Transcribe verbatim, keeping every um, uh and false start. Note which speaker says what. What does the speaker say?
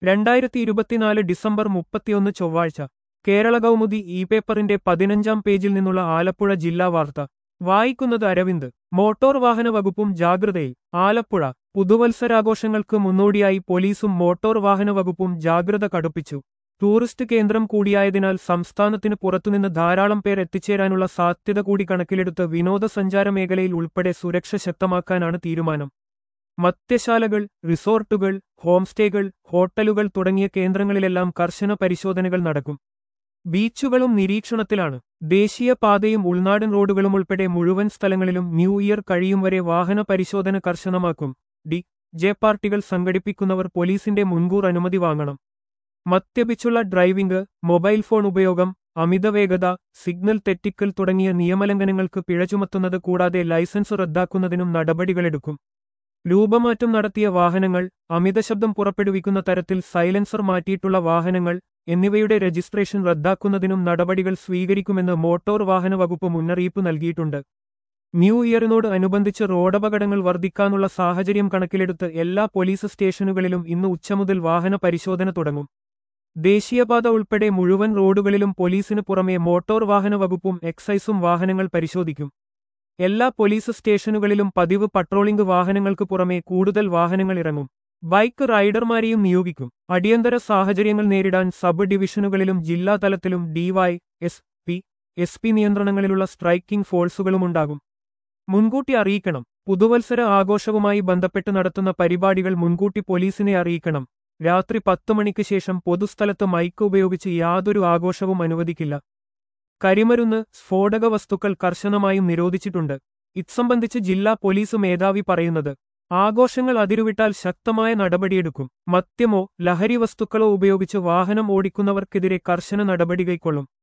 Speaker 1: രണ്ടായിരത്തി ഇരുപത്തിനാല് ഡിസംബർ മുപ്പത്തിയൊന്ന് ചൊവ്വാഴ്ച കേരള കൗമുദി ഇ പേപ്പറിന്റെ പതിനഞ്ചാം പേജിൽ നിന്നുള്ള ആലപ്പുഴ ജില്ലാ വാർത്ത വായിക്കുന്നത് അരവിന്ദ്. മോട്ടോർ വാഹന വകുപ്പും ജാഗ്രതയിൽ. ആലപ്പുഴ പുതുവത്സരാഘോഷങ്ങൾക്ക് മുന്നോടിയായി പോലീസും മോട്ടോർ വാഹന വകുപ്പും ജാഗ്രത കടുപ്പിച്ചു. ടൂറിസ്റ്റ് കേന്ദ്രം കൂടിയായതിനാൽ സംസ്ഥാനത്തിന് പുറത്തുനിന്ന് ധാരാളം പേർ എത്തിച്ചേരാനുള്ള സാധ്യത കൂടി കണക്കിലെടുത്ത് വിനോദസഞ്ചാര മേഖലയിൽ ഉൾപ്പെടെ സുരക്ഷ ശക്തമാക്കാനാണ് തീരുമാനം. മദ്യശാലകൾ, റിസോർട്ടുകൾ, ഹോംസ്റ്റേകൾ, ഹോട്ടലുകൾ തുടങ്ങിയ കേന്ദ്രങ്ങളിലെല്ലാം കർശന പരിശോധനകൾ നടക്കും. ബീച്ചുകളും നിരീക്ഷണത്തിലാണ്. ദേശീയപാതയും ഉൾനാടൻ റോഡുകളും ഉൾപ്പെടെ മുഴുവൻ സ്ഥലങ്ങളിലും ന്യൂ ഇയർ കഴിയും വരെ വാഹന പരിശോധന കർശനമാക്കും. ഡി ജെ പാർട്ടികൾ സംഘടിപ്പിക്കുന്നവർ പോലീസിന്റെ മുൻകൂർ അനുമതി വാങ്ങണം. മദ്യപിച്ചുള്ള ഡ്രൈവിംഗ്, മൊബൈൽ ഫോൺ ഉപയോഗം, അമിതവേഗത, സിഗ്നൽ തെറ്റിക്കൽ തുടങ്ങിയ നിയമലംഘനങ്ങൾക്ക് പിഴ ചുമത്തുന്നത് കൂടാതെ ലൈസൻസ് റദ്ദാക്കുന്നതിനും നടപടികളെടുക്കും. രൂപമാറ്റം നടത്തിയ വാഹനങ്ങൾ, അമിതശബ്ദം പുറപ്പെടുവിക്കുന്ന തരത്തിൽ സൈലൻസർ മാറ്റിയിട്ടുള്ള വാഹനങ്ങൾ എന്നിവയുടെ രജിസ്ട്രേഷൻ റദ്ദാക്കുന്നതിനും നടപടികൾ സ്വീകരിക്കുമെന്ന് മോട്ടോർ വാഹന വകുപ്പ് മുന്നറിയിപ്പ് നൽകിയിട്ടുണ്ട്. ന്യൂ ഇയറിനോട് അനുബന്ധിച്ച് റോഡപകടങ്ങൾ വർദ്ധിക്കാനുള്ള സാഹചര്യം കണക്കിലെടുത്ത് എല്ലാ പോലീസ് സ്റ്റേഷനുകളിലും ഇന്ന് ഉച്ചമുതൽ വാഹന പരിശോധന തുടങ്ങും. ദേശീയപാത ഉൾപ്പെടെ മുഴുവൻ റോഡുകളിലും പോലീസിന് പുറമെ മോട്ടോർ വാഹന വകുപ്പും എക്സൈസും വാഹനങ്ങൾ പരിശോധിക്കും. എല്ലാ പോലീസ് സ്റ്റേഷനുകളിലും പതിവ് പട്രോളിംഗ് വാഹനങ്ങൾക്ക് പുറമെ കൂടുതൽ വാഹനങ്ങൾ ഇറങ്ങും. ബൈക്ക് റൈഡർമാരെയും നിയോഗിക്കും. അടിയന്തര സാഹചര്യങ്ങൾ നേരിടാൻ സബ് ഡിവിഷനുകളിലും ജില്ലാ തലത്തിലും DY S P S P നിയന്ത്രണങ്ങളിലുള്ള സ്ട്രൈക്കിംഗ് ഫോഴ്സുകളുമുണ്ടാകും. മുൻകൂട്ടി അറിയിക്കണം. പുതുവത്സര ആഘോഷവുമായി ബന്ധപ്പെട്ട് നടത്തുന്ന പരിപാടികൾ മുൻകൂട്ടി പോലീസിനെ അറിയിക്കണം. രാത്രി പത്ത് മണിക്ക് ശേഷം പൊതുസ്ഥലത്ത് മൈക്ക് ഉപയോഗിച്ച് യാതൊരു ആഘോഷവും അനുവദിക്കില്ല. കരിമരുന്ന്, സ്ഫോടക വസ്തുക്കൾ കർശനമായും നിരോധിച്ചിട്ടുണ്ട്. ഇത്സംബന്ധിച്ച് ജില്ലാ പോലീസ് മേധാവി പറയുന്നത്, ആഘോഷങ്ങൾ അതിരുവിട്ടാൽ ശക്തമായ നടപടിയെടുക്കും. മദ്യമോ ലഹരി വസ്തുക്കളോ ഉപയോഗിച്ച് വാഹനം ഓടിക്കുന്നവർക്കെതിരെ കർശന നടപടി കൈക്കൊള്ളും.